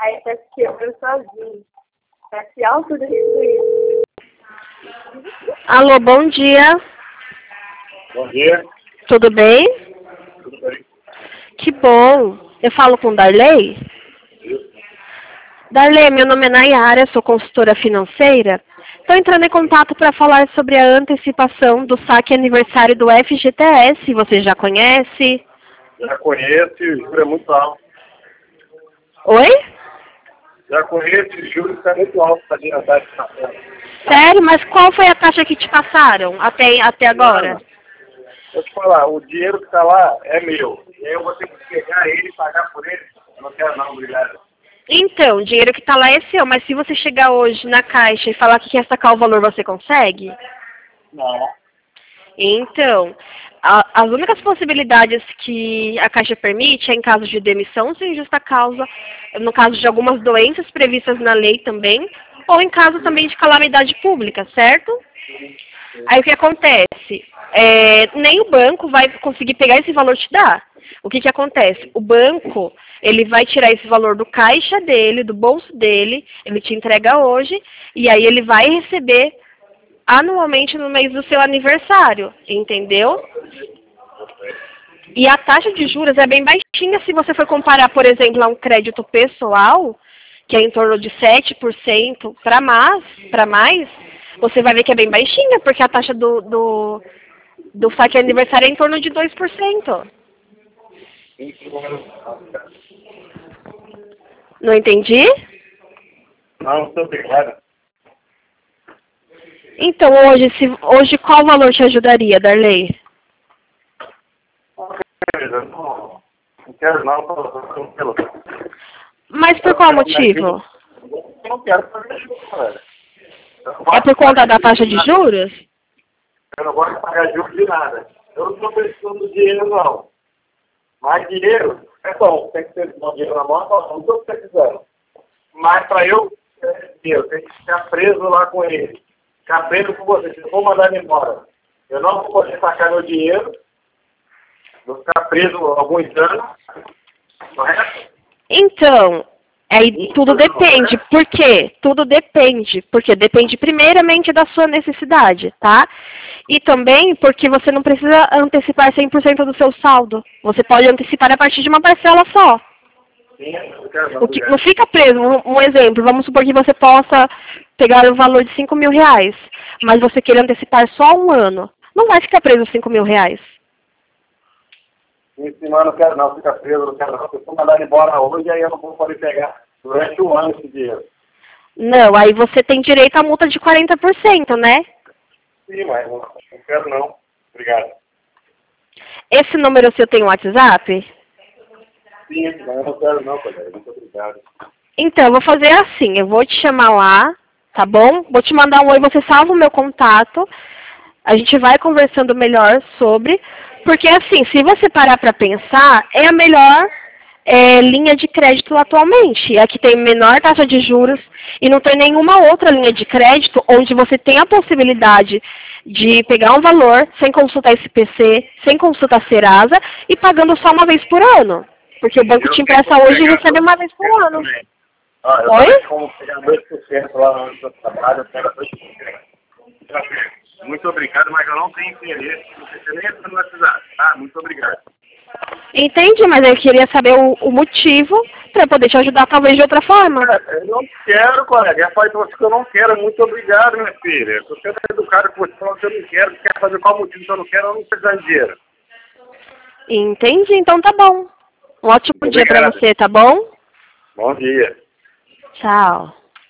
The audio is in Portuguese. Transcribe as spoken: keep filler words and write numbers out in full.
Aí tá se quebrando sozinho. Tá se autodestruindo. Alô, bom dia. Bom dia. Tudo bem? Tudo bem? Que bom. Eu falo com Darley? Isso. Darley, meu nome é Nayara, sou consultora financeira. Estou entrando em contato para falar sobre a antecipação do saque aniversário do F G T S. Você já conhece? Já conheço e o juro é muito alto. Oi? Já conheço e o juro está muito alto para adiantar esse papel. Sério? Mas qual foi a taxa que te passaram até, até agora? Vou te falar, o dinheiro que está lá é meu. E aí eu vou ter que pegar ele e pagar por ele. Eu não quero não, obrigado. Então, o dinheiro que está lá é seu, mas se você chegar hoje na caixa e falar que quer sacar o valor, você consegue? Não. Então, a, as únicas possibilidades que a Caixa permite é em caso de demissão sem justa causa, no caso de algumas doenças previstas na lei também, ou em caso também de calamidade pública, certo? Aí o que acontece? É, nem o banco vai conseguir pegar esse valor e te dar. O que que acontece? O banco, ele vai tirar esse valor do caixa dele, do bolso dele, ele te entrega hoje, e aí ele vai receber anualmente no mês do seu aniversário, entendeu? E a taxa de juros é bem baixinha se você for comparar, por exemplo, a um crédito pessoal, que é em torno de sete por cento para mais, para mais, você vai ver que é bem baixinha, porque a taxa do, do, do saque aniversário é em torno de dois por cento. Não entendi? Não, muito obrigado. Então, hoje, se, hoje qual valor te ajudaria, Darley? Eu não, não quero não, não quero. Mas por qual motivo? Eu não quero pagar juros, cara. É por conta da taxa de juros? Eu não gosto de pagar juros de nada. Eu não estou precisando do dinheiro, não. Mas dinheiro é bom. Tem que ter bom dinheiro na mão, não estou precisando. Mas para eu ter dinheiro, tem que ficar preso lá com ele. Ficar preso com você. Se eu for mandar ele embora, eu não vou poder sacar meu dinheiro. Vou ficar preso alguns anos. Correto? Então, aí tudo depende. Por quê? Tudo depende. Porque depende primeiramente da sua necessidade, tá? E também porque você não precisa antecipar cem por cento do seu saldo. Você pode antecipar a partir de uma parcela só. Sim, eu quero não, O que, não fica preso. Um, um exemplo, vamos supor que você possa pegar o valor de cinco mil reais, mas você queira antecipar só um ano. Não vai ficar preso cinco mil reais. Em cima eu não quero não, ficar preso, não quero não. Se eu for mandar ele embora hoje, aí eu não vou poder pegar durante um ano esse dinheiro. Não, aí você tem direito à multa de quarenta por cento, né? Sim, mas não, não quero não. Obrigado. Esse número seu tem WhatsApp? Sim, mas eu não quero não, colega. Muito obrigado. Então, eu vou fazer assim, eu vou te chamar lá, tá bom? Vou te mandar um oi, você salva o meu contato. A gente vai conversando melhor sobre, porque assim, se você parar para pensar, é a melhor é, linha de crédito atualmente. É a que tem menor taxa de juros e não tem nenhuma outra linha de crédito onde você tem a possibilidade de pegar um valor sem consultar S P C, sem consultar Serasa e pagando só uma vez por ano. Porque o banco Eu te empresta hoje e recebe uma vez por ano. Ah, eu Oi? também, como pegar dois por cento lá no seu trabalho, eu pego dois por cento. Muito obrigado, mas eu não tenho interesse. Você nem entra no WhatsApp, tá? Muito obrigado. Entendi, mas eu queria saber o, o motivo para poder te ajudar talvez de outra forma. Eu não quero, colega. Eu falei pra você que eu não quero. Muito obrigado, minha filha. Se você é educado com você, falando que eu não quero, quer fazer qual motivo que eu não quero, eu não preciso de dinheiro. Entendi, então tá bom. Um ótimo Muito dia para obrigado. você, tá bom? Bom dia. Tchau.